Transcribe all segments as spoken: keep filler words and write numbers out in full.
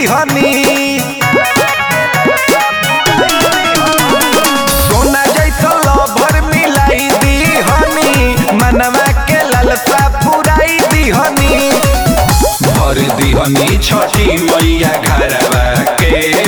दीहनी सोना जैसा लभर मिलाई दीहनी मनवा के लालसा पुराई दीहनी भर दीहनी छठी मैया घरवा के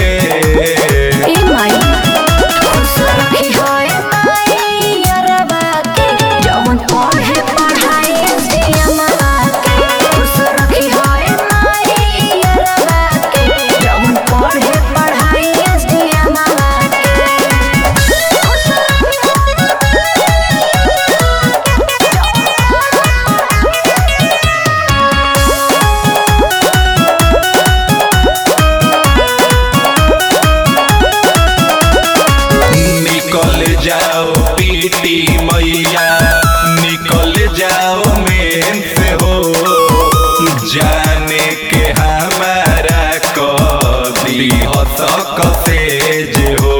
जाओ पीटी मैया निकल जाओ मेन से हो जाने के हमारा कदी हसक से हो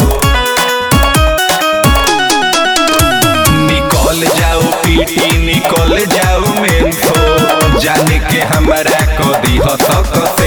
निकल जाओ पीटी निकल जाओ मेन से जाने के हमारा कदी हसक